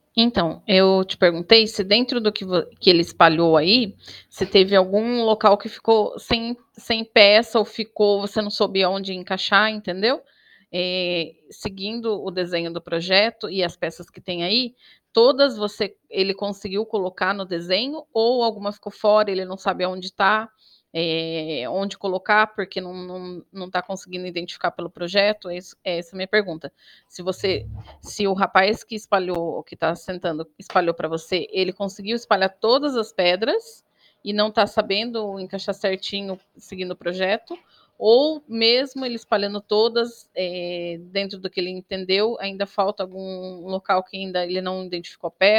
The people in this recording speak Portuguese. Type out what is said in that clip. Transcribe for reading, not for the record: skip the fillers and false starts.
Então, eu te perguntei se dentro do que ele espalhou aí, se teve algum local que ficou sem peça ou ficou você não soube aonde encaixar, entendeu? Seguindo o desenho do projeto e as peças que tem aí, todas ele conseguiu colocar no desenho ou alguma ficou fora, ele não sabe aonde está, onde colocar, porque não está conseguindo identificar pelo projeto? Essa é a minha pergunta. Se você Se o rapaz que espalhou, que está sentando, espalhou para você, ele conseguiu espalhar todas as pedras e não está sabendo encaixar certinho seguindo o projeto, ou mesmo ele espalhando todas, dentro do que ele entendeu, ainda falta algum local que ainda ele não identificou a pedra